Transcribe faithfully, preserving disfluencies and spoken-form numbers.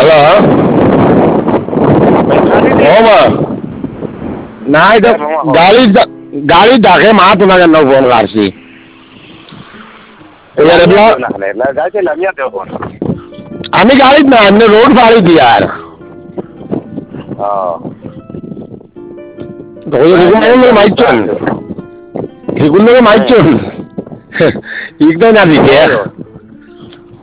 hello ઓમાં ના તો ગાડી ગાડી ધાકે માં તું ના ફોન કાઢશી અમે ગાડી જ ના અમને રોડ ફાડી હતી યાર તો માઇક છો ને માઇક છો એક તો નથી